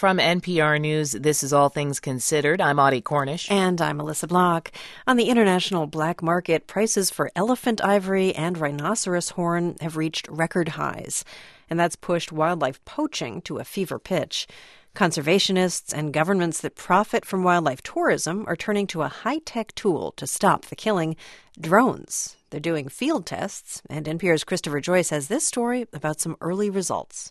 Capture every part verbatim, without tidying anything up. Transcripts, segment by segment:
From N P R News, this is All Things Considered. I'm Audie Cornish. And I'm Melissa Block. On the international black market, prices for elephant ivory and rhinoceros horn have reached record highs. And that's pushed wildlife poaching to a fever pitch. Conservationists and governments that profit from wildlife tourism are turning to a high-tech tool to stop the killing: drones. They're doing field tests, and N P R's Christopher Joyce has this story about some early results.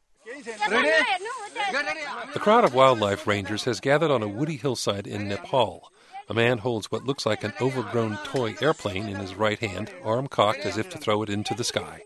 A crowd of wildlife rangers has gathered on a woody hillside in Nepal. A man holds what looks like an overgrown toy airplane in his right hand, arm cocked as if to throw it into the sky.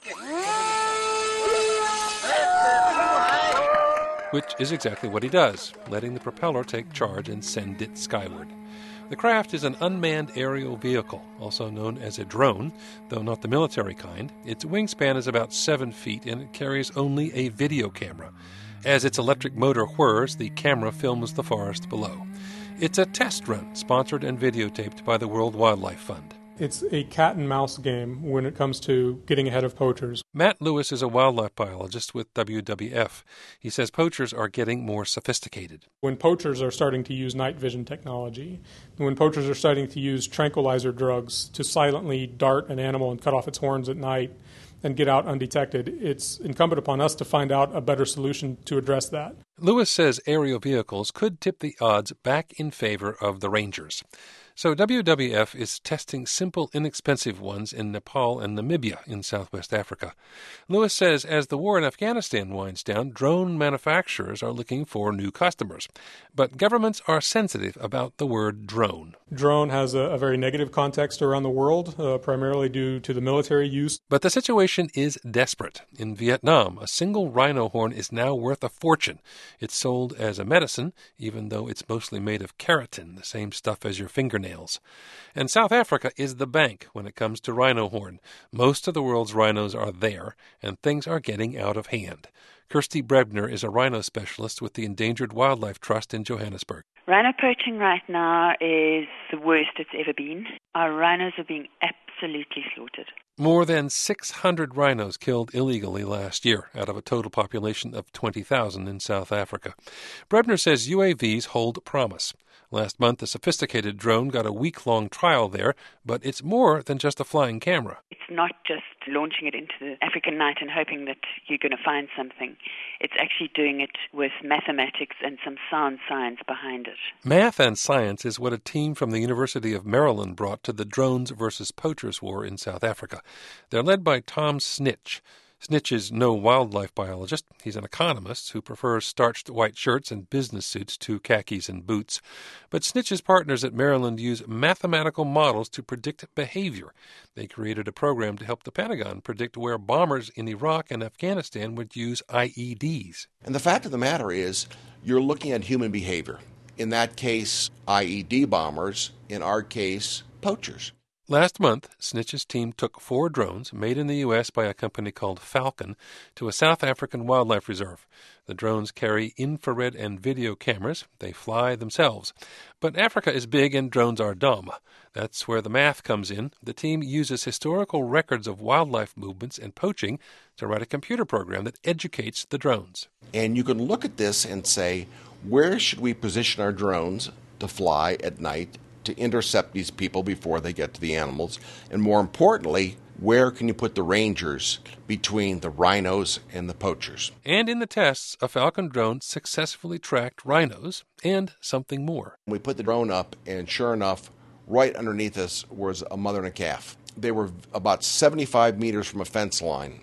Which is exactly what he does, letting the propeller take charge and send it skyward. The craft is an unmanned aerial vehicle, also known as a drone, though not the military kind. Its wingspan is about seven feet, and it carries only a video camera. As its electric motor whirs, the camera films the forest below. It's a test run, sponsored and videotaped by the World Wildlife Fund. It's a cat-and-mouse game when it comes to getting ahead of poachers. Matt Lewis is a wildlife biologist with W W F. He says poachers are getting more sophisticated. When poachers are starting to use night vision technology, when poachers are starting to use tranquilizer drugs to silently dart an animal and cut off its horns at night and get out undetected, it's incumbent upon us to find out a better solution to address that. Lewis says aerial vehicles could tip the odds back in favor of the rangers. So W W F is testing simple, inexpensive ones in Nepal and Namibia in southwest Africa. Lewis says as the war in Afghanistan winds down, drone manufacturers are looking for new customers. But governments are sensitive about the word drone. Drone has a, a very negative context around the world, uh, primarily due to the military use. But the situation is desperate. In Vietnam, a single rhino horn is now worth a fortune. It's sold as a medicine, even though it's mostly made of keratin, the same stuff as your fingernails. And South Africa is the bank when it comes to rhino horn. Most of the world's rhinos are there, and things are getting out of hand. Kirsty Brebner is a rhino specialist with the Endangered Wildlife Trust in Johannesburg. Rhino poaching right now is the worst it's ever been. Our rhinos are being absolutely slaughtered. More than six hundred rhinos killed illegally last year, out of a total population of twenty thousand in South Africa. Brebner says U A Vs hold promise. Last month, a sophisticated drone got a week-long trial there, but it's more than just a flying camera. It's not just launching it into the African night and hoping that you're going to find something. It's actually doing it with mathematics and some sound science behind it. Math and science is what a team from the University of Maryland brought to the drones versus poachers war in South Africa. They're led by Tom Snitch. Snitch is no wildlife biologist. He's an economist who prefers starched white shirts and business suits to khakis and boots. But Snitch's partners at Maryland use mathematical models to predict behavior. They created a program to help the Pentagon predict where bombers in Iraq and Afghanistan would use I E Ds. And the fact of the matter is, you're looking at human behavior. In that case, I E D bombers. In our case, poachers. Last month, Snitch's team took four drones, made in the U S by a company called Falcon, to a South African wildlife reserve. The drones carry infrared and video cameras. They fly themselves. But Africa is big and drones are dumb. That's where the math comes in. The team uses historical records of wildlife movements and poaching to write a computer program that educates the drones. And you can look at this and say, where should we position our drones to fly at night to intercept these people before they get to the animals? And more importantly, where can you put the rangers between the rhinos and the poachers? And in the tests, a Falcon drone successfully tracked rhinos and something more. We put the drone up, and sure enough, right underneath us was a mother and a calf. They were about seventy-five meters from a fence line,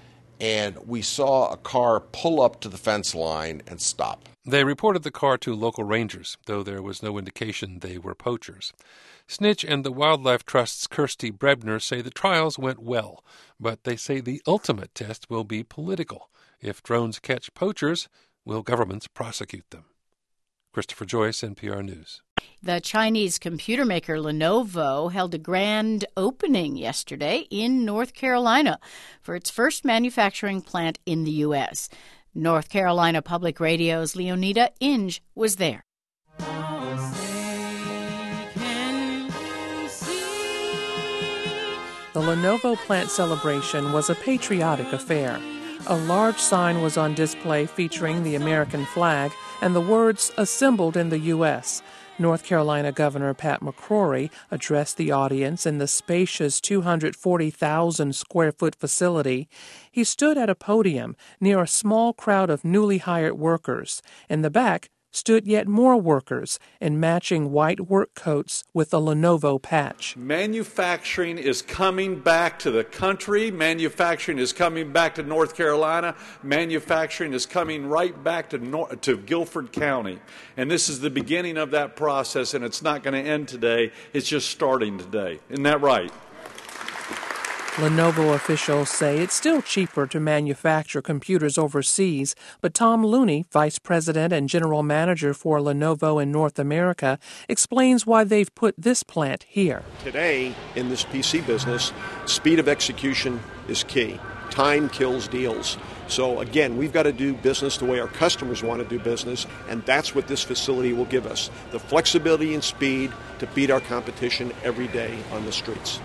and we saw a car pull up to the fence line and stop. They reported the car to local rangers, though there was no indication they were poachers. Snitch and the Wildlife Trust's Kirsty Brebner say the trials went well, but they say the ultimate test will be political. If drones catch poachers, will governments prosecute them? Christopher Joyce, N P R News. The Chinese computer maker Lenovo held a grand opening yesterday in North Carolina for its first manufacturing plant in the U S North Carolina Public Radio's Leonida Inge was there. The Lenovo plant celebration was a patriotic affair. A large sign was on display featuring the American flag and the words "Assembled in the U S" North Carolina Governor Pat McCrory addressed the audience in the spacious two hundred forty thousand square foot facility. He stood at a podium near a small crowd of newly hired workers. In the back stood yet more workers in matching white work coats with a Lenovo patch. Manufacturing is coming back to the country. Manufacturing is coming back to North Carolina. Manufacturing is coming right back to Nor- to Guilford County. And this is the beginning of that process, and it's not going to end today. It's just starting today. Isn't that right? Lenovo officials say it's still cheaper to manufacture computers overseas, but Tom Looney, vice president and general manager for Lenovo in North America, explains why they've put this plant here. Today, in this P C business, speed of execution is key. Time kills deals. So again, we've got to do business the way our customers want to do business, and that's what this facility will give us, the flexibility and speed to beat our competition every day on the streets.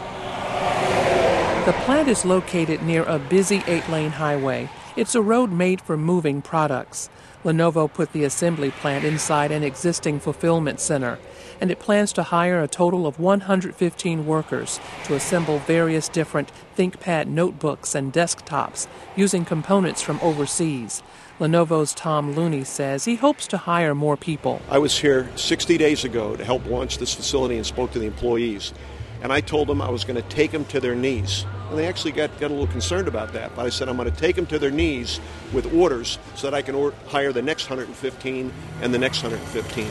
The plant is located near a busy eight-lane highway. It's a road made for moving products. Lenovo put the assembly plant inside an existing fulfillment center, and it plans to hire a total of one hundred fifteen workers to assemble various different ThinkPad notebooks and desktops using components from overseas. Lenovo's Tom Looney says he hopes to hire more people. I was here sixty days ago to help launch this facility and spoke to the employees. And I told them I was going to take them to their knees. And they actually got, got a little concerned about that. But I said I'm going to take them to their knees with orders so that I can or- hire the next one hundred fifteen and the next one hundred fifteen.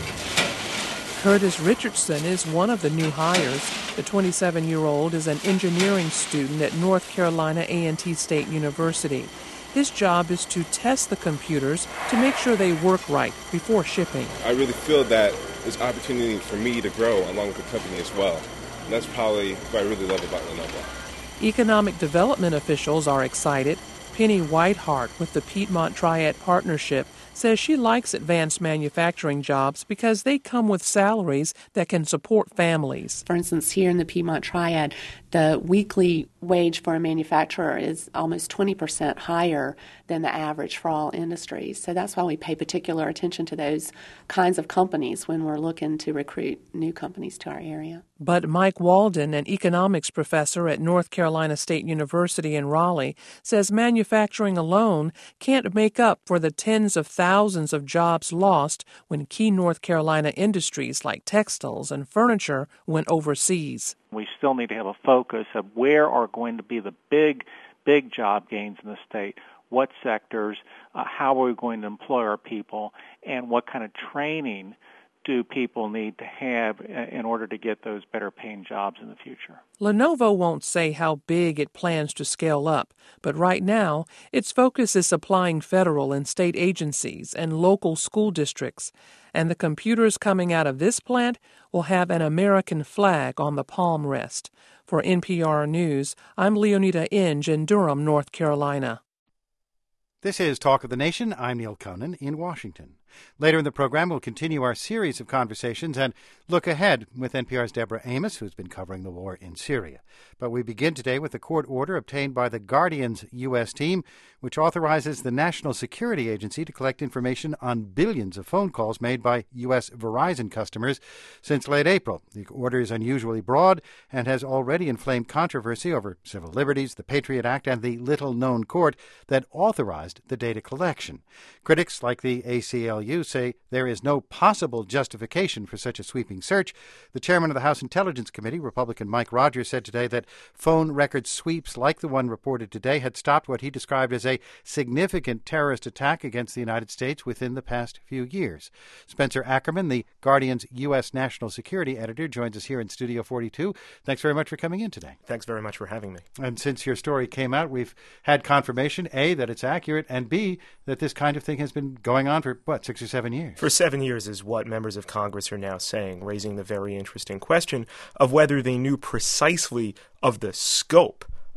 Curtis Richardson is one of the new hires. The twenty-seven-year-old is an engineering student at North Carolina A and T State University. His job is to test the computers to make sure they work right before shipping. I really feel that there's opportunity for me to grow along with the company as well. And that's probably what I really love about Lenovo. Economic development officials are excited. Penny Whitehart with the Piedmont Triad Partnership says she likes advanced manufacturing jobs because they come with salaries that can support families. For instance, here in the Piedmont Triad, the weekly wage for a manufacturer is almost twenty percent higher than the average for all industries. So that's why we pay particular attention to those kinds of companies when we're looking to recruit new companies to our area. But Mike Walden, an economics professor at North Carolina State University in Raleigh, says manufacturing alone can't make up for the tens of thousands of jobs lost when key North Carolina industries like textiles and furniture went overseas. We still need to have a focus of where are going to be the big, big job gains in the state, what sectors, uh, how are we going to employ our people, and what kind of training do people need to have in order to get those better paying jobs in the future. Lenovo won't say how big it plans to scale up, but right now its focus is supplying federal and state agencies and local school districts. And the computers coming out of this plant will have an American flag on the palm rest. For N P R News, I'm Leonida Inge in Durham, North Carolina. This is Talk of the Nation. I'm Neil Conan in Washington. Later in the program, we'll continue our series of conversations and look ahead with N P R's Deborah Amos, who's been covering the war in Syria. But we begin today with a court order obtained by the Guardian's U S team, which authorizes the National Security Agency to collect information on billions of phone calls made by U S Verizon customers since late April. The order is unusually broad and has already inflamed controversy over civil liberties, the Patriot Act, and the little-known court that authorized the data collection. Critics like the A C L U say there is no possible justification for such a sweeping search. The chairman of the House Intelligence Committee, Republican Mike Rogers, said today that phone record sweeps like the one reported today had stopped what he described as a significant terrorist attack against the United States within the past few years. Spencer Ackerman, the Guardian's U S national security editor, joins us here in Studio forty-two. Thanks very much for coming in today. Thanks very much for having me. And since your story came out, we've had confirmation, A, that it's accurate, and B, that this kind of thing has been going on for, what, six or seven years? For seven years is what members of Congress are now saying, raising the very interesting question of whether they knew precisely of the scope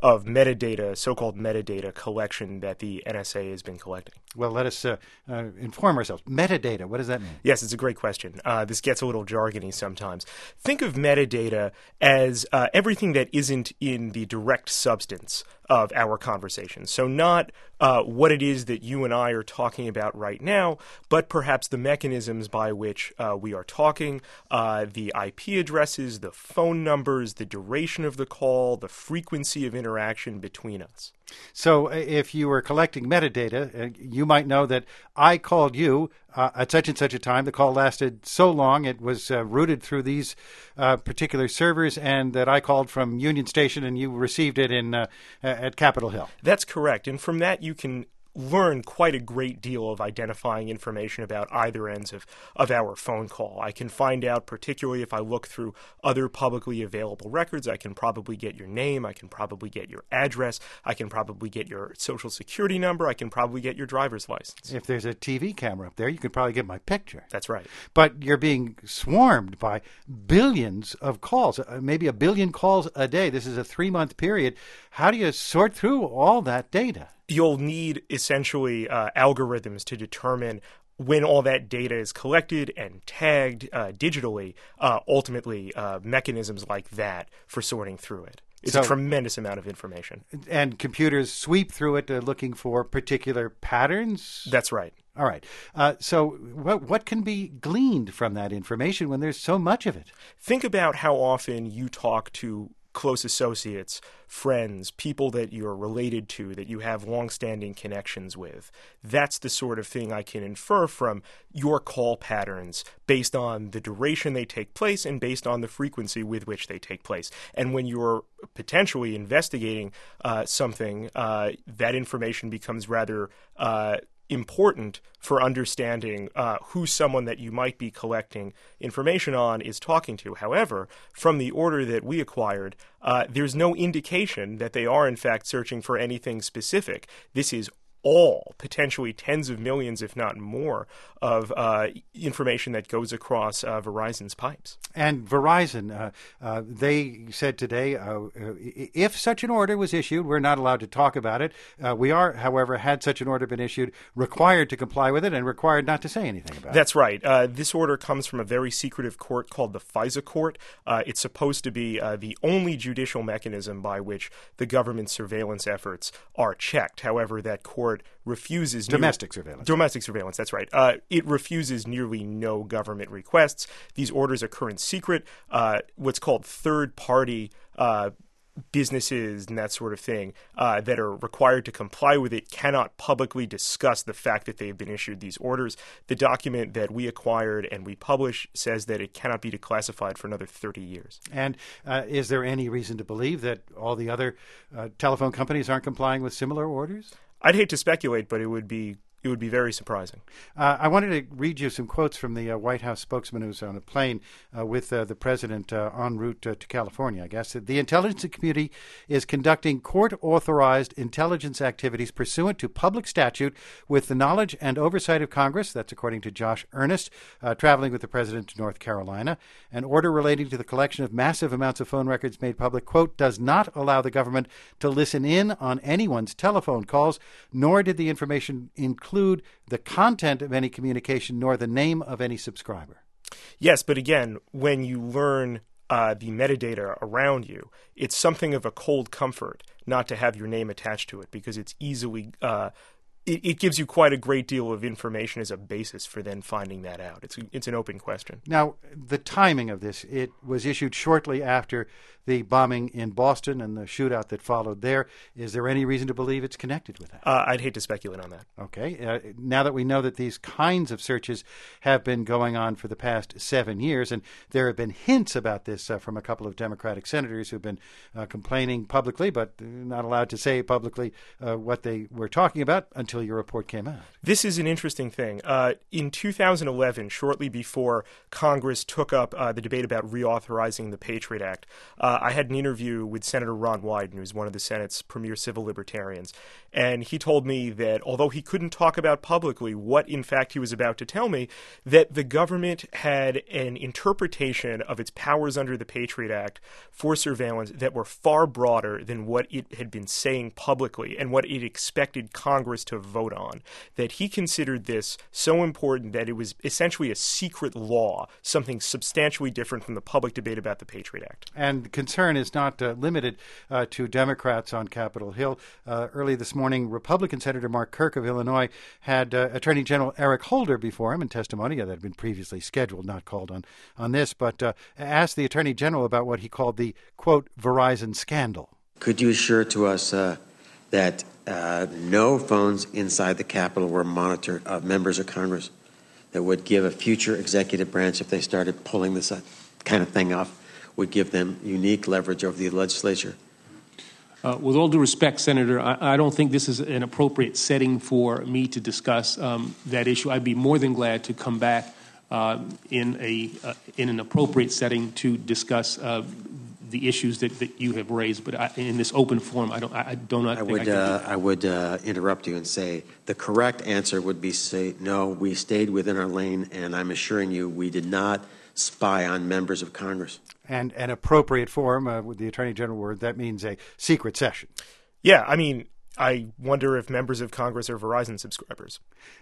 of metadata, so-called metadata collection that the N S A has been collecting. Well, let us uh, uh, inform ourselves. Metadata, what does that mean? Yes, it's a great question. Uh, this gets a little jargony sometimes. Think of metadata as uh, everything that isn't in the direct substance of our conversation. So not uh, what it is that you and I are talking about right now, but perhaps the mechanisms by which uh, we are talking, uh, the I P addresses, the phone numbers, the duration of the call, the frequency of interaction between us. So if you were collecting metadata, uh, you might know that I called you uh, at such and such a time. The call lasted so long, it was uh, routed through these uh, particular servers, and that I called from Union Station and you received it in uh, at Capitol Hill. That's correct. And from that, you can learn quite a great deal of identifying information about either ends of, of our phone call. I can find out, particularly if I look through other publicly available records, I can probably get your name, I can probably get your address, I can probably get your social security number, I can probably get your driver's license. If there's a T V camera up there, you could probably get my picture. That's right. But you're being swarmed by billions of calls, uh, maybe a billion calls a day. This is a three-month period. How do you sort through all that data? You'll need essentially uh, algorithms to determine when all that data is collected and tagged uh, digitally, uh, ultimately uh, mechanisms like that for sorting through it. It's so, a tremendous amount of information. And computers sweep through it uh, looking for particular patterns? That's right. All right. Uh, so what, what can be gleaned from that information when there's so much of it? Think about how often you talk to close associates, friends, people that you're related to, that you have long-standing connections with. That's the sort of thing I can infer from your call patterns based on the duration they take place and based on the frequency with which they take place. And when you're potentially investigating uh, something, uh, that information becomes rather uh, important for understanding uh, who someone that you might be collecting information on is talking to. However, from the order that we acquired, uh, there's no indication that they are in fact searching for anything specific. This is all, potentially tens of millions, if not more, of uh, information that goes across uh, Verizon's pipes. And Verizon, uh, uh, they said today, uh, if such an order was issued, we're not allowed to talk about it. Uh, we are, however, had such an order been issued, required to comply with it and required not to say anything about That's it. That's right. Uh, this order comes from a very secretive court called the FISA Court. Uh, it's supposed to be uh, the only judicial mechanism by which the government's surveillance efforts are checked. However, that court refuses domestic near, surveillance. Domestic surveillance, that's right. Uh, it refuses nearly no government requests. These orders are current secret. Uh, what's called third-party uh, businesses and that sort of thing uh, that are required to comply with it cannot publicly discuss the fact that they've been issued these orders. The document that we acquired and we publish says that it cannot be declassified for another thirty years. And uh, is there any reason to believe that all the other uh, telephone companies aren't complying with similar orders? I'd hate to speculate, but it would be it would be very surprising. Uh, I wanted to read you some quotes from the uh, White House spokesman who's on a plane uh, with uh, the president uh, en route uh, to California, I guess. The intelligence community is conducting court-authorized intelligence activities pursuant to public statute with the knowledge and oversight of Congress. That's according to Josh Earnest, uh, traveling with the president to North Carolina. An order relating to the collection of massive amounts of phone records made public, quote, does not allow the government to listen in on anyone's telephone calls, nor did the information include the content of any communication nor the name of any subscriber. Yes, but again, when you learn uh, the metadata around you, it's something of a cold comfort not to have your name attached to it because it's easily uh, it, it gives you quite a great deal of information as a basis for then finding that out. It's it's an open question. Now, the timing of this, it was issued shortly after the bombing in Boston and the shootout that followed there. Is there any reason to believe it's connected with that? Uh, I'd hate to speculate on that. Okay. Uh, now that we know that these kinds of searches have been going on for the past seven years, and there have been hints about this uh, from a couple of Democratic senators who've been uh, complaining publicly, but not allowed to say publicly uh, what they were talking about until until your report came out. This is an interesting thing. Uh, in two thousand eleven, shortly before Congress took up uh, the debate about reauthorizing the Patriot Act, uh, I had an interview with Senator Ron Wyden, who's one of the Senate's premier civil libertarians. And he told me that although he couldn't talk about publicly what, in fact, he was about to tell me, that the government had an interpretation of its powers under the Patriot Act for surveillance that were far broader than what it had been saying publicly and what it expected Congress to vote on. That he considered this so important that it was essentially a secret law, something substantially different from the public debate about the Patriot Act. And concern is not uh, limited uh, to Democrats on Capitol Hill. Uh, early this morning, Republican Senator Mark Kirk of Illinois had uh, Attorney General Eric Holder before him in testimony that had been previously scheduled, not called on, on this, but uh, asked the Attorney General about what he called the, quote, Verizon scandal. Could you assure to us uh, that uh, no phones inside the Capitol were monitored of uh, members of Congress that would give a future executive branch, if they started pulling this uh, kind of thing off, would give them unique leverage over the legislature? Uh, with all due respect, Senator, I, I don't think this is an appropriate setting for me to discuss um, that issue. I'd be more than glad to come back uh, in a uh, in an appropriate setting to discuss uh, the issues that, that you have raised. But I, in this open forum, I don't I, I do not. I think would I, can uh, do I would uh, interrupt you and say the correct answer would be say no. We stayed within our lane, and I'm assuring you, we did not spy on members of Congress. And an appropriate forum, uh, with the Attorney General word, that means a secret session. Yeah, I mean, I wonder if members of Congress are Verizon subscribers.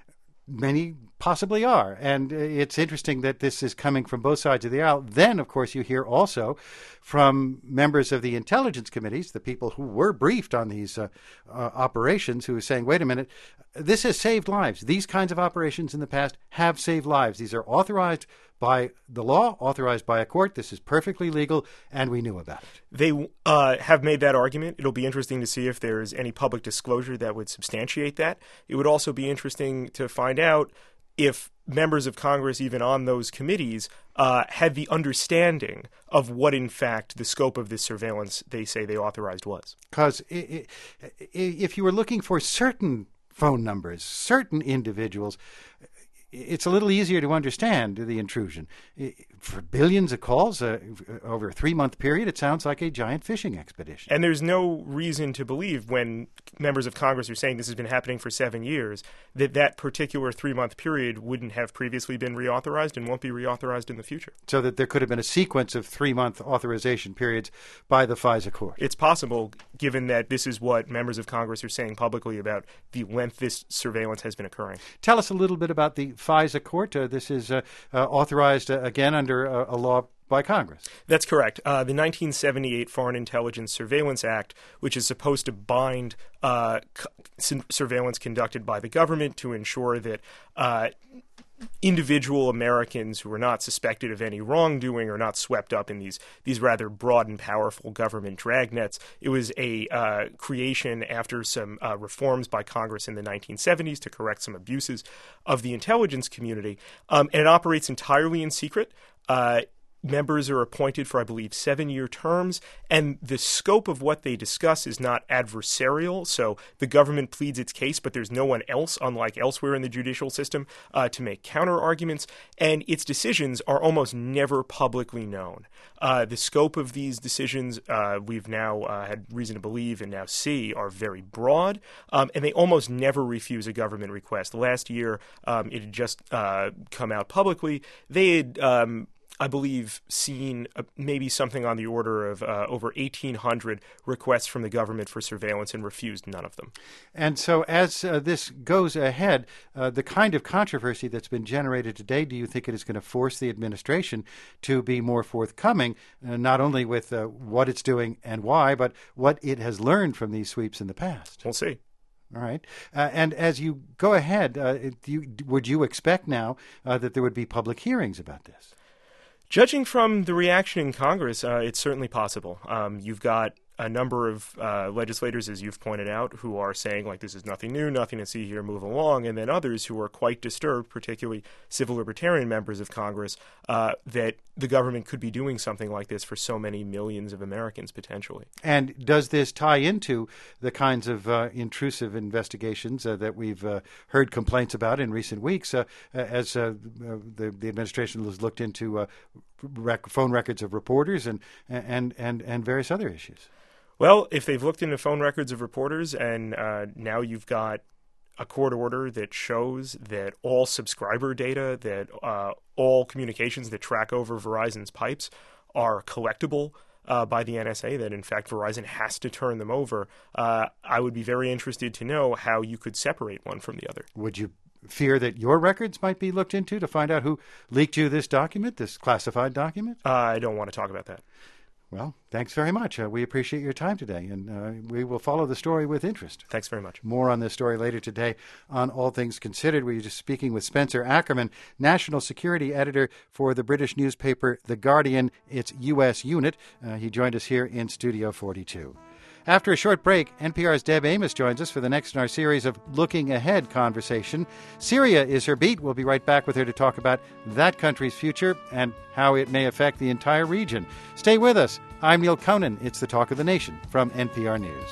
Many possibly are. And it's interesting that this is coming from both sides of the aisle. Then, of course, you hear also from members of the intelligence committees, the people who were briefed on these uh, uh, operations, who are saying, wait a minute, this has saved lives. These kinds of operations in the past have saved lives. These are authorized by the law, authorized by a court. This is perfectly legal, and we knew about it. They uh, have made that argument. It'll be interesting to see if there is any public disclosure that would substantiate that. It would also be interesting to find out if members of Congress, even on those committees, uh, had the understanding of what, in fact, the scope of this surveillance they say they authorized was. Because if you were looking for certain phone numbers, certain individuals, it's a little easier to understand the intrusion. For billions of calls uh, over a three-month period, it sounds like a giant fishing expedition. And there's no reason to believe, when members of Congress are saying this has been happening for seven years, that that particular three-month period wouldn't have previously been reauthorized and won't be reauthorized in the future. So that there could have been a sequence of three-month authorization periods by the FISA court. It's possible, given that this is what members of Congress are saying publicly about the length this surveillance has been occurring. Tell us a little bit about the FISA court. Uh, this is uh, uh, authorized uh, again under a, a law by Congress. That's correct. Uh, the nineteen seventy-eight Foreign Intelligence Surveillance Act, which is supposed to bind uh, c- surveillance conducted by the government to ensure that uh, individual Americans who are not suspected of any wrongdoing are not swept up in these these rather broad and powerful government dragnets. It was a uh, creation after some uh, reforms by Congress in the nineteen seventies to correct some abuses of the intelligence community, um, and it operates entirely in secret. Uh, Members are appointed for, I believe, seven-year terms, and the scope of what they discuss is not adversarial. So the government pleads its case, but there's no one else, unlike elsewhere in the judicial system, uh, to make counter-arguments, and its decisions are almost never publicly known. Uh, the scope of these decisions, uh, we've now uh, had reason to believe and now see, are very broad, um, and they almost never refuse a government request. Last year, um, it had just uh, come out publicly. They had Um, I believe, seen uh, maybe something on the order of uh, over eighteen hundred requests from the government for surveillance and refused none of them. And so as uh, this goes ahead, uh, the kind of controversy that's been generated today, do you think it is going to force the administration to be more forthcoming, uh, not only with uh, what it's doing and why, but what it has learned from these sweeps in the past? We'll see. All right. Uh, and as you go ahead, uh, you, would you expect now uh, that there would be public hearings about this? Judging from the reaction in Congress, uh, it's certainly possible. Um, you've got a number of uh, legislators, as you've pointed out, who are saying, like, this is nothing new, nothing to see here, move along, and then others who are quite disturbed, particularly civil libertarian members of Congress, uh, that the government could be doing something like this for so many millions of Americans potentially. And does this tie into the kinds of uh, intrusive investigations uh, that we've uh, heard complaints about in recent weeks uh, as uh, the, the administration has looked into uh, rec- phone records of reporters and, and, and, and various other issues? Well, if they've looked into phone records of reporters and uh, now you've got a court order that shows that all subscriber data, that uh, all communications that track over Verizon's pipes are collectible uh, by the N S A, that in fact Verizon has to turn them over, uh, I would be very interested to know how you could separate one from the other. Would you fear that your records might be looked into to find out who leaked you this document, this classified document? Uh, I don't want to talk about that. Well, thanks very much. Uh, we appreciate your time today, and uh, we will follow the story with interest. Thanks very much. More on this story later today on All Things Considered. We're just speaking with Spencer Ackerman, National Security Editor for the British newspaper The Guardian, its U S unit. Uh, he joined us here in Studio forty-two. After a short break, N P R's Deb Amos joins us for the next in our series of Looking Ahead conversation. Syria is her beat. We'll be right back with her to talk about that country's future and how it may affect the entire region. Stay with us. I'm Neil Conan. It's the Talk of the Nation from N P R News.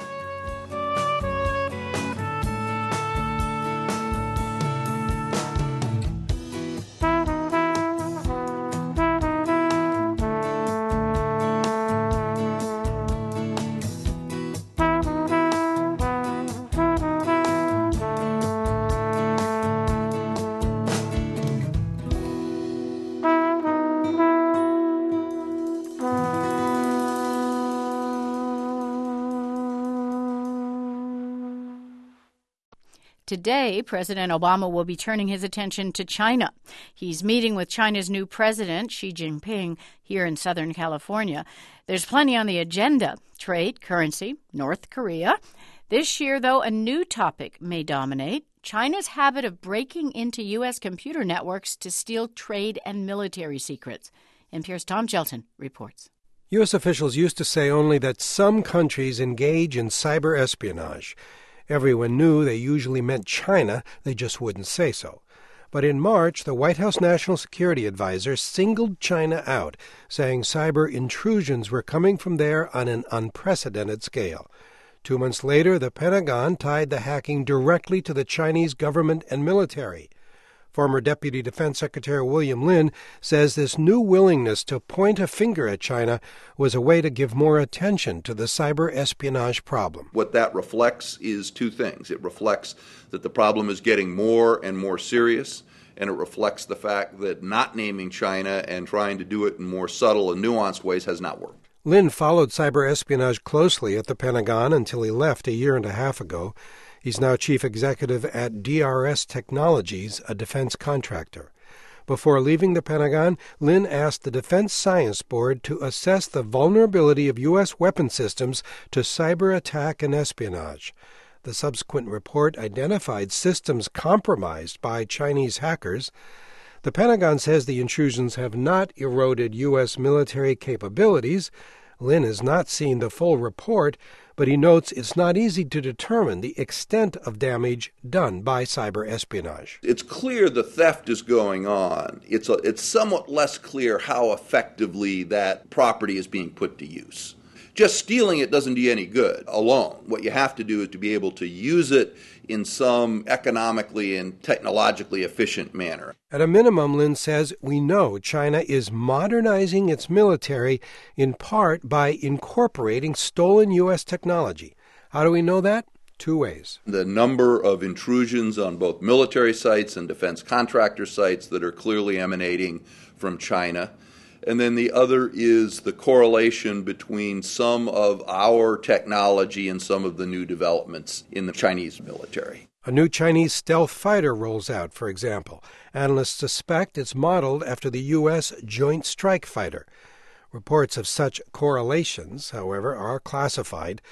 Today, President Obama will be turning his attention to China. He's meeting with China's new president, Xi Jinping, here in Southern California. There's plenty on the agenda: trade, currency, North Korea. This year, though, a new topic may dominate: China's habit of breaking into U S computer networks to steal trade and military secrets. N P R's Tom Shelton reports. U S officials used to say only that some countries engage in cyber espionage. Everyone knew they usually meant China, they just wouldn't say so. But in March, the White House National Security Advisor singled China out, saying cyber intrusions were coming from there on an unprecedented scale. Two months later, the Pentagon tied the hacking directly to the Chinese government and military. Former Deputy Defense Secretary William Lin says this new willingness to point a finger at China was a way to give more attention to the cyber espionage problem. What that reflects is two things. It reflects that the problem is getting more and more serious, and it reflects the fact that not naming China and trying to do it in more subtle and nuanced ways has not worked. Lin followed cyber espionage closely at the Pentagon until he left a year and a half ago. He's now chief executive at D R S Technologies, a defense contractor. Before leaving the Pentagon, Lin asked the Defense Science Board to assess the vulnerability of U S weapon systems to cyber attack and espionage. The subsequent report identified systems compromised by Chinese hackers. The Pentagon says the intrusions have not eroded U S military capabilities. Lin has not seen the full report, but he notes it's not easy to determine the extent of damage done by cyber espionage. It's clear the theft is going on. It's, a, it's somewhat less clear how effectively that property is being put to use. Just stealing it doesn't do you any good alone. What you have to do is to be able to use it in some economically and technologically efficient manner. At a minimum, Lin says, we know China is modernizing its military in part by incorporating stolen U S technology. How do we know that? Two ways. The number of intrusions on both military sites and defense contractor sites that are clearly emanating from China. And then the other is the correlation between some of our technology and some of the new developments in the Chinese military. A new Chinese stealth fighter rolls out, for example. Analysts suspect it's modeled after the U S Joint Strike Fighter. Reports of such correlations, however, are classified.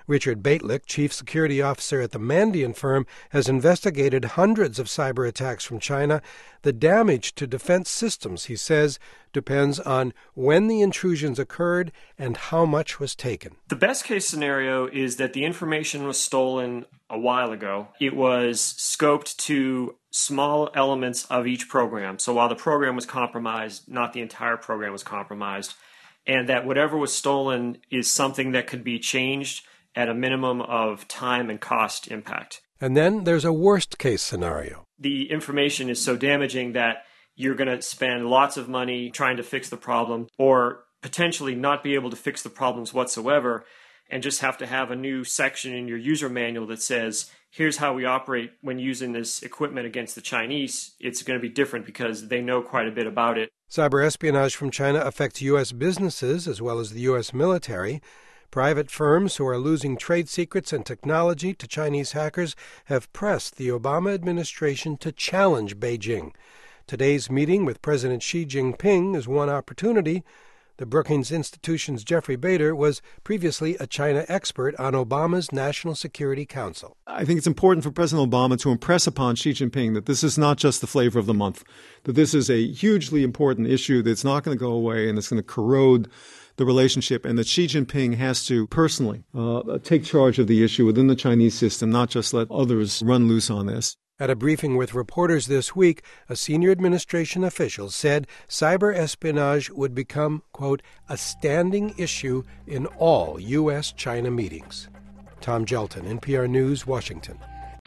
Richard Baitlick, chief security officer at the Mandiant firm, has investigated hundreds of cyber attacks from China. The damage to defense systems, he says, depends on when the intrusions occurred and how much was taken. The best case scenario is that the information was stolen a while ago. It was scoped to small elements of each program. So while the program was compromised, not the entire program was compromised. And that whatever was stolen is something that could be changed at a minimum of time and cost impact. And then there's a worst-case scenario. The information is so damaging that you're going to spend lots of money trying to fix the problem, or potentially not be able to fix the problems whatsoever, and just have to have a new section in your user manual that says, here's how we operate when using this equipment against the Chinese. It's going to be different because they know quite a bit about it. Cyber espionage from China affects U S businesses as well as the U S military. Private firms who are losing trade secrets and technology to Chinese hackers have pressed the Obama administration to challenge Beijing. Today's meeting with President Xi Jinping is one opportunity. The Brookings Institution's Jeffrey Bader was previously a China expert on Obama's National Security Council. I think it's important for President Obama to impress upon Xi Jinping that this is not just the flavor of the month, that this is a hugely important issue that's not going to go away and it's going to corrode the relationship, and that Xi Jinping has to personally uh, take charge of the issue within the Chinese system, not just let others run loose on this. At a briefing with reporters this week, a senior administration official said cyber espionage would become, quote, a standing issue in all U S China meetings. Tom Gelton, N P R News, Washington.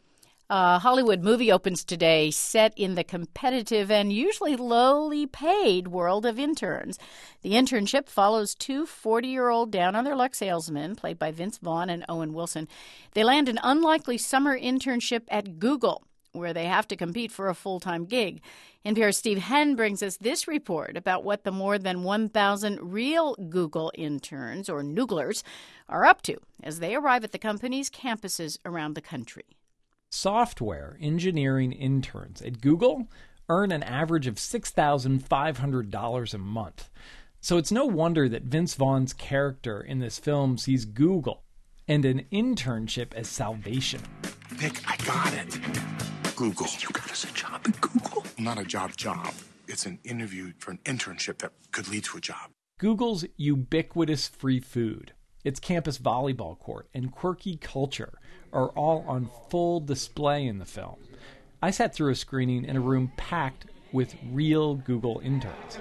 A Hollywood movie opens today set in the competitive and usually lowly paid world of interns. The internship follows two forty-year-old down-on-their-luck salesmen, played by Vince Vaughn and Owen Wilson. They land an unlikely summer internship at Google, where they have to compete for a full-time gig. N P R's Steve Henn brings us this report about what the more than one thousand real Google interns, or Nooglers, are up to as they arrive at the company's campuses around the country. Software engineering interns at Google earn an average of six thousand five hundred dollars a month. So it's no wonder that Vince Vaughn's character in this film sees Google and an internship as salvation. Nick, I got it. Google. You got us a job at Google? Not a job job. It's an interview for an internship that could lead to a job. Google's ubiquitous free food, its campus volleyball court, and quirky culture are all on full display in the film. I sat through a screening in a room packed with real Google interns.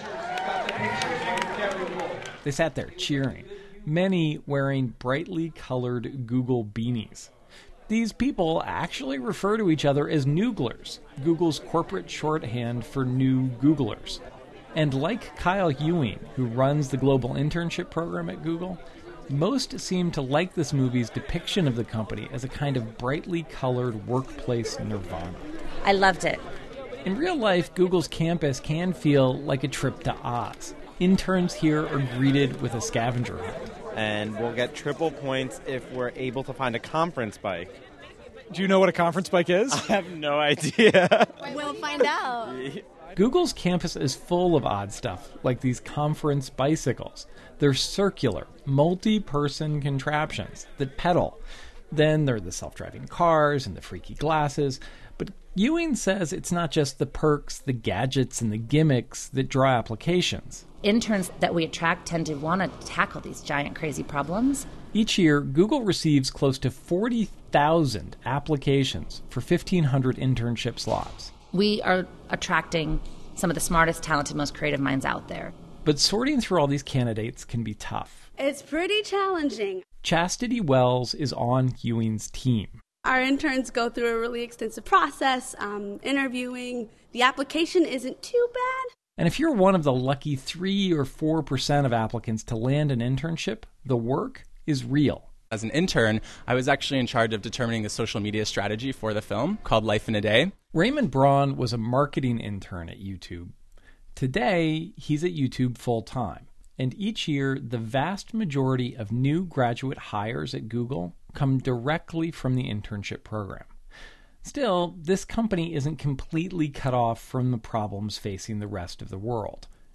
They sat there cheering, many wearing brightly colored Google beanies. These people actually refer to each other as Nooglers, Google's corporate shorthand for new Googlers. And like Kyle Ewing, who runs the global internship program at Google, most seem to like this movie's depiction of the company as a kind of brightly colored workplace nirvana. I loved it. In real life, Google's campus can feel like a trip to Oz. Interns here are greeted with a scavenger hunt. And we'll get triple points if we're able to find a conference bike. Do you know what a conference bike is? I have no idea. We'll find out. Google's campus is full of odd stuff, like these conference bicycles. They're circular, multi-person contraptions that pedal. Then there are the self-driving cars and the freaky glasses. But Ewing says it's not just the perks, the gadgets, and the gimmicks that draw applications. Interns that we attract tend to want to tackle these giant, crazy problems. Each year, Google receives close to forty thousand applications for fifteen hundred internship slots. We are attracting some of the smartest, talented, most creative minds out there. But sorting through all these candidates can be tough. It's pretty challenging. Chastity Wells is on Ewing's team. Our interns go through a really extensive process, um, interviewing. The application isn't too bad. And if you're one of the lucky three or four percent of applicants to land an internship, the work is real. As an intern, I was actually in charge of determining the social media strategy for the film called Life in a Day. Raymond Braun was a marketing intern at YouTube. Today, he's at YouTube full-time. And each year, the vast majority of new graduate hires at Google come directly from the internship program. Still, this company isn't completely cut off from the problems facing the rest of the world.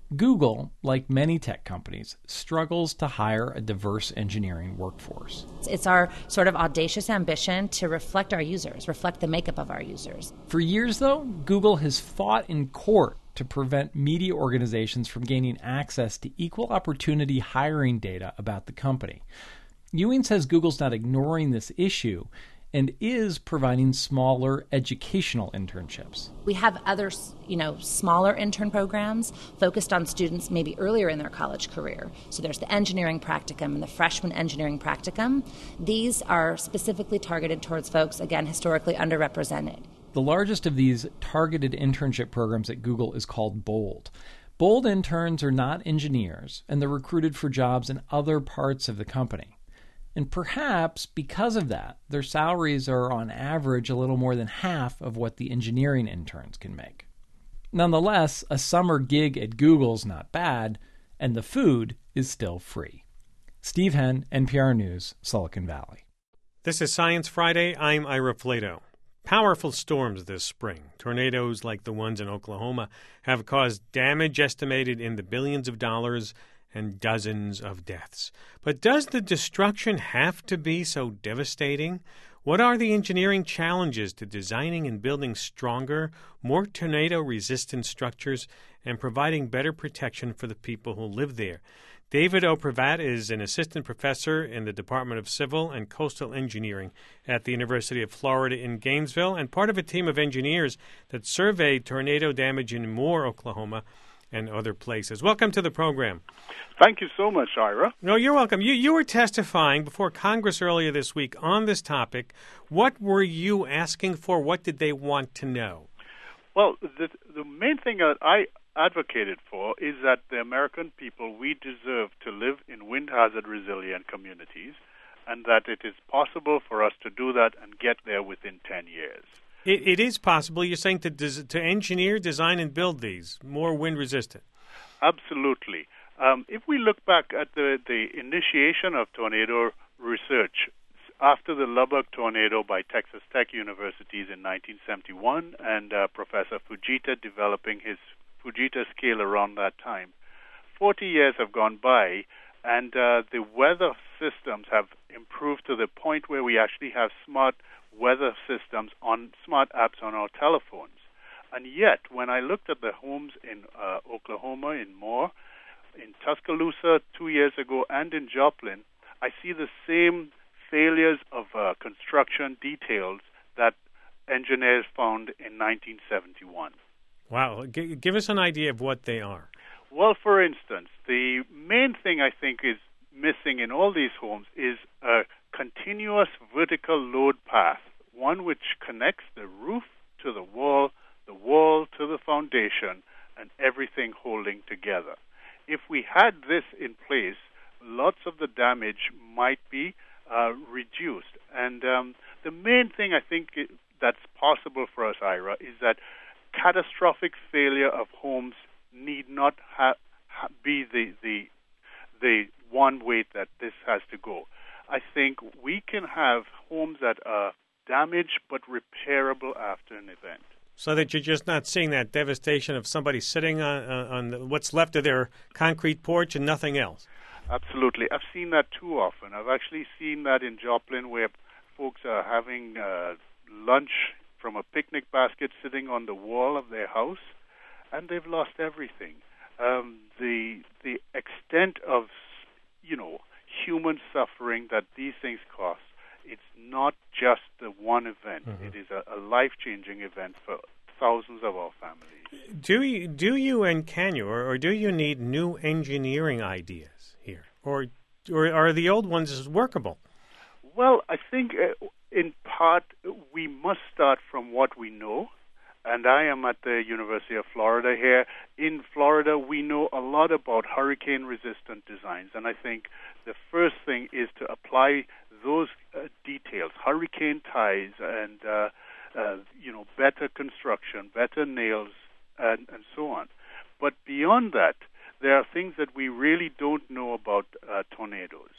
Google, like many tech companies, struggles to hire a diverse engineering workforce. It's our sort of audacious ambition to reflect our users, reflect the makeup of our users. For years, though, Google has fought in court to prevent media organizations from gaining access to equal opportunity hiring data about the company. Ewing says Google's not ignoring this issue and is providing smaller educational internships. We have other, you know, smaller intern programs focused on students maybe earlier in their college career. So there's the engineering practicum and the freshman engineering practicum. These are specifically targeted towards folks, again, historically underrepresented. The largest of these targeted internship programs at Google is called BOLD. BOLD interns are not engineers, and they're recruited for jobs in other parts of the company. And perhaps because of that, their salaries are on average a little more than half of what the engineering interns can make. Nonetheless, a summer gig at Google's not bad, and the food is still free. Steve Henn, N P R News, Silicon Valley. This is Science Friday. I'm Ira Flato. Powerful storms this spring, tornadoes like the ones in Oklahoma, have caused damage estimated in the billions of dollars and dozens of deaths. But does the destruction have to be so devastating? What are the engineering challenges to designing and building stronger, more tornado-resistant structures and providing better protection for the people who live there? David O. Pravat is an assistant professor in the Department of Civil and Coastal Engineering at the University of Florida in Gainesville and part of a team of engineers that surveyed tornado damage in Moore, Oklahoma, and other places. Welcome to the program. Thank you so much, Ira. No, you're welcome. You you were testifying before Congress earlier this week on this topic. What were you asking for? What did they want to know? Well, the the main thing that I advocated for is that the American people, we deserve to live in wind hazard resilient communities, and that it is possible for us to do that and get there within ten years. It, it is possible. You're saying to des- to engineer, design, and build these more wind resistant. Absolutely. Um, if we look back at the, the initiation of tornado research after the Lubbock tornado by Texas Tech Universities in nineteen seventy-one and uh, Professor Fujita developing his Fujita scale around that time, forty years have gone by, and uh, the weather systems have improved to the point where we actually have smart weather systems on smart apps on our telephones. And yet, when I looked at the homes in uh, Oklahoma, in Moore, in Tuscaloosa two years ago, and in Joplin, I see the same failures of uh, construction details that engineers found in nineteen seventy-one. Wow. G- give us an idea of what they are. Well, for instance, the main thing I think is missing in all these homes is a continuous vertical load path, one which connects the roof to the wall, the wall to the foundation, and everything holding together. If we had this in place, lots of the damage might be uh, reduced. And um, the main thing I think it, that's possible for us, Ira, is that catastrophic failure of homes need not ha- ha- be the, the the one way that this has to go. I think we can have homes that are damaged but repairable after an event. So that you're just not seeing that devastation of somebody sitting on, on the, what's left of their concrete porch and nothing else. Absolutely. I've seen that too often. I've actually seen that in Joplin where folks are having uh, lunch from a picnic basket sitting on the wall of their house, and they've lost everything. Um, the the extent of, you know, human suffering that these things cost, it's not just the one event. Mm-hmm. It is a, a life-changing event for thousands of our families. Do you, do you and can you, or, or do you need new engineering ideas here? Or, or are the old ones workable? Well, I think uh, in part we must start from what we know. And I am at the University of Florida here. In Florida, we know a lot about hurricane-resistant designs. And I think the first thing is to apply those uh, details, hurricane ties and, uh, uh, you know, better construction, better nails, and, and so on. But beyond that, there are things that we really don't know about uh, tornadoes.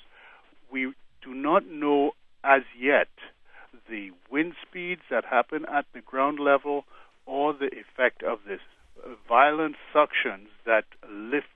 We do not know as yet the wind speeds that happen at the ground level or the effect of this uh, violent suctions that lift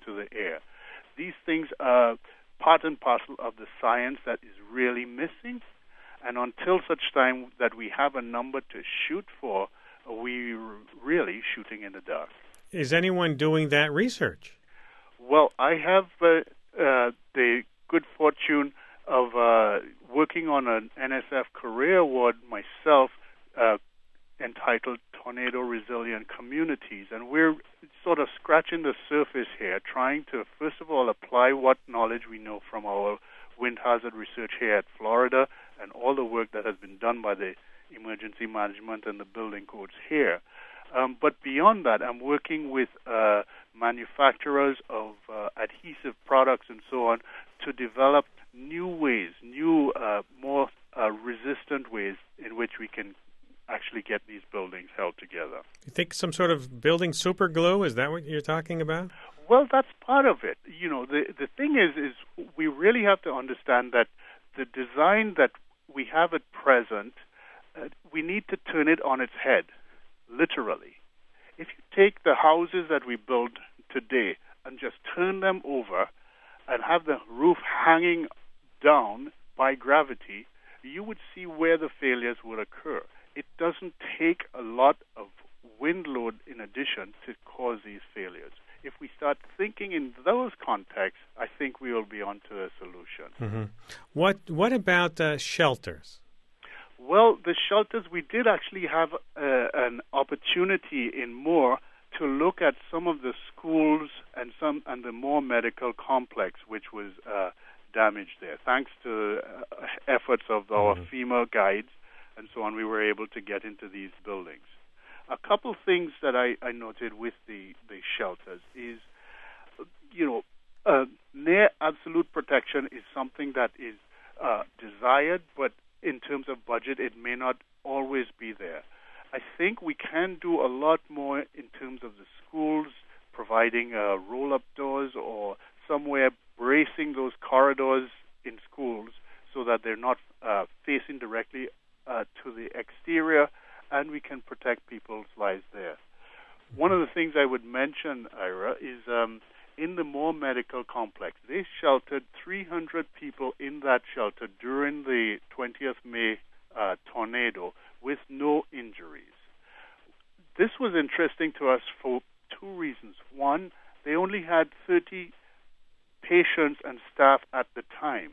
into the air. These things are part and parcel of the science that is really missing, and until such time that we have a number to shoot for, we're really shooting in the dark. Is anyone doing that research? Well, I have uh, uh, the good fortune of uh, working on an N S F Career Award myself uh, entitled Tornado Resilient Communities. And we're sort of scratching the surface here, trying to, first of all, apply what knowledge we know from our wind hazard research here at Florida and all the work that has been done by the emergency management and the building codes here. Um, but beyond that, I'm working with uh, manufacturers of uh, adhesive products and so on to develop new ways, new, uh, more uh, resistant ways in which we can actually get these buildings held together. You think some sort of building super glue? Is that what you're talking about? Well, that's part of it. You know, the the thing is, is we really have to understand that the design that we have at present, uh, we need to turn it on its head, literally. If you take the houses that we build today and just turn them over and have the roof hanging down by gravity, you would see where the failures would occur. It doesn't take a lot of wind load in addition to cause these failures. If we start thinking in those contexts, I think we will be onto a solution. Mm-hmm. What What about uh, shelters? Well, the shelters, we did actually have uh, an opportunity in Moore to look at some of the schools and some and the Moore Medical Complex, which was uh, damaged there. Thanks to uh, efforts of our mm-hmm. FEMA guides and so on, we were able to get into these buildings. A couple things that I, I noted with the, the shelters is, you know, uh, near absolute protection is something that is uh, desired, but in terms of budget, it may not always be there. I think we can do a lot more in terms of the schools, providing uh, roll-up doors or somewhere bracing those corridors in schools so that they're not uh, facing directly uh, to the exterior, and we can protect people's lives there. One of the things I would mention, Ira, is um, in the Moore Medical Complex, they sheltered three hundred people in that shelter during the twentieth of May uh, tornado with no injuries. This was interesting to us for two reasons. One, they only had thirty patients and staff at the time,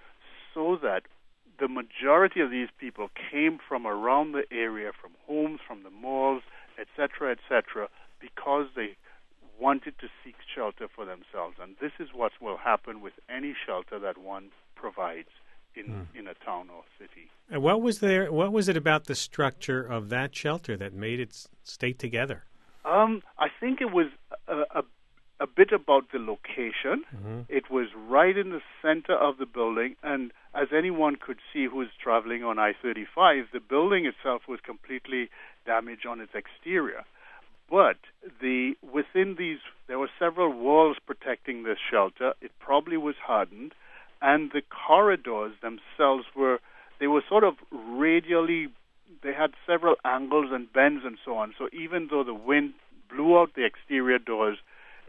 so that the majority of these people came from around the area, from homes, from the malls, et cetera, et cetera, because they wanted to seek shelter for themselves. And this is what will happen with any shelter that one provides in, mm. in a town or city. And what was there? What was it about the structure of that shelter that made it stay together? Um, I think it was a, a, a bit about the location. Mm-hmm. It was right in the center of the building, and as anyone could see who was traveling on I thirty-five, the building itself was completely damaged on its exterior. But the within these, there were several walls protecting this shelter. It probably was hardened, and the corridors themselves were, they were sort of radially, they had several angles and bends and so on. So even though the wind blew out the exterior doors,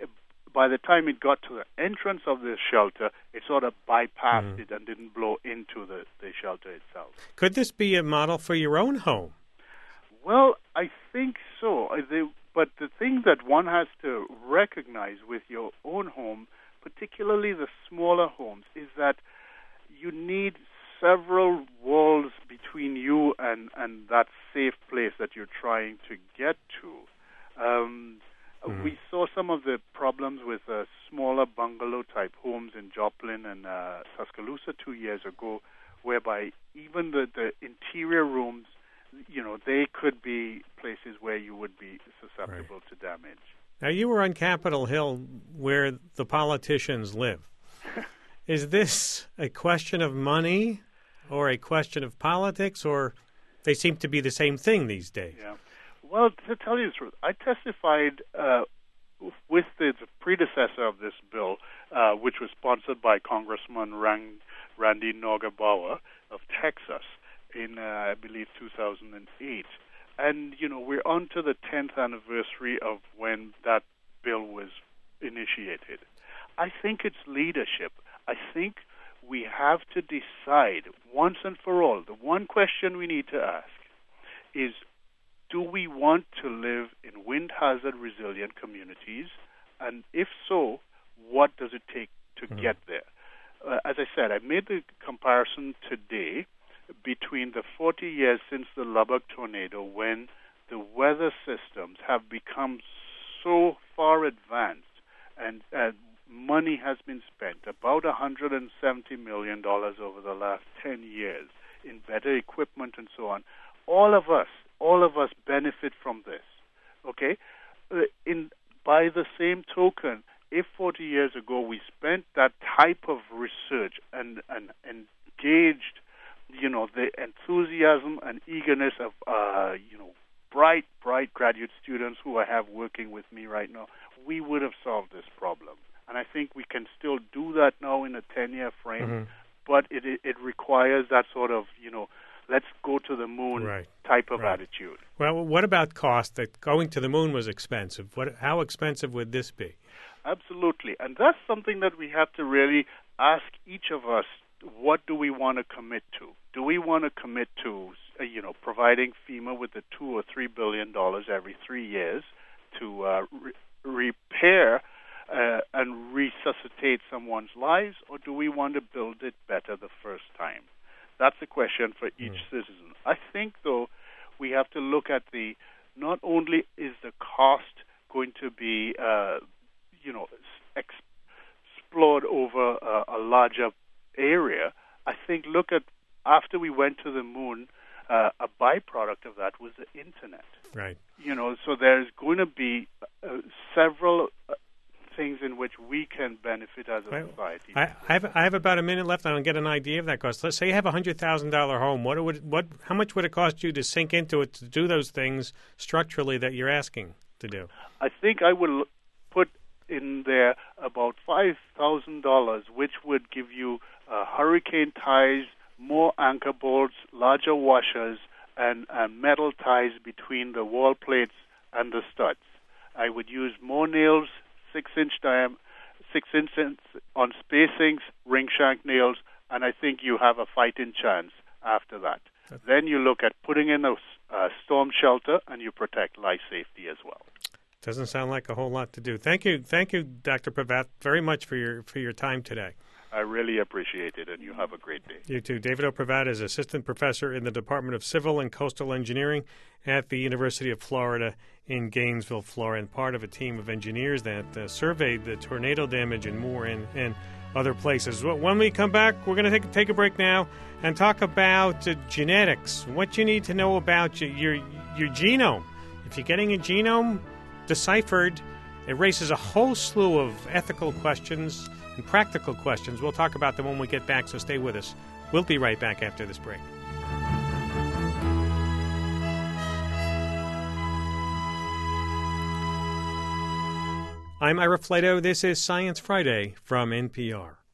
by the time it got to the entrance of this shelter, it sort of bypassed mm. it and didn't blow into the, the shelter itself. Could this be a model for your own home? Well, I think so. The, but the thing that one has to recognize with your own home, particularly the smaller homes, is that you need several walls between you and, and that safe place that you're trying to get to. Um, mm-hmm. We saw some of the problems with uh, smaller bungalow-type homes in Joplin and uh, Tuscaloosa two years ago, whereby even the, the interior rooms, you know, they could be places where you would be susceptible right. to damage. Now, you were on Capitol Hill where the politicians live. Is this a question of money or a question of politics, or they seem to be the same thing these days? Yeah. Well, to tell you the truth, I testified uh, with the, the predecessor of this bill, uh, which was sponsored by Congressman Rand, Randy Neugebauer of Texas in, uh, I believe, two thousand eight. And, you know, we're on to the tenth anniversary of when that bill was initiated. I think it's leadership. I think we have to decide once and for all. The one question we need to ask is, do we want to live in wind hazard resilient communities? And if so, what does it take to mm-hmm. get there? Uh, as I said, I made the comparison today between the forty years since the Lubbock tornado, when the weather systems have become so far advanced and uh, money has been spent, about one hundred seventy million dollars over the last ten years in better equipment and so on. All of us, all of us benefit from this, okay? Uh, in by the same token, if forty years ago we spent that type of research and, and engaged, you know, the enthusiasm and eagerness of, uh, you know, bright, bright graduate students who I have working with me right now, we would have solved this problem. And I think we can still do that now in a ten-year frame, mm-hmm. but it, it it requires that sort of, you know, let's go to the moon right. type of right. attitude. Well, what about cost? That going to the moon was expensive. What? How expensive would this be? Absolutely. And that's something that we have to really ask each of us, what do we want to commit to? Do we want to commit to, uh, you know, providing FEMA with the two or three billion dollars every three years to uh, re- repair uh, and resuscitate someone's lives, or do we want to build it better the first time? That's a question for each mm. citizen. I think, though, we have to look at the, not only is the cost going to be, uh, you know, ex- explored over a, a larger area, I think look at, after we went to the moon, uh, a byproduct of that was the Internet. Right. You know, so there's going to be uh, several uh, things in which we can benefit as a well, society. I, I have I have about a minute left. I don't get an idea of that cost. Let's say you have a hundred thousand dollar home. What would what? How much would it cost you to sink into it to do those things structurally that you're asking to do? I think I would put in there about five thousand dollars, which would give you uh, hurricane ties, more anchor bolts, larger washers, and, and metal ties between the wall plates and the studs. I would use more nails, six inch diameter, six inches on spacings, ring shank nails, and I think you have a fighting chance after that. Okay. Then you look at putting in a uh, storm shelter, and you protect life safety as well. Doesn't sound like a whole lot to do. Thank you, thank you, Doctor Pravat, very much for your for your time today. I really appreciate it, and you have a great day. You too. David O. Pravat is assistant professor in the Department of Civil and Coastal Engineering at the University of Florida in Gainesville, Florida, and part of a team of engineers that uh, surveyed the tornado damage and more and, and other places. Well, when we come back, we're going to take, take a break now and talk about uh, genetics, what you need to know about your, your your genome. If you're getting a genome deciphered, it raises a whole slew of ethical questions and practical questions. We'll talk about them when we get back, so stay with us. We'll be right back after this break. I'm Ira Flato. This is Science Friday from N P R.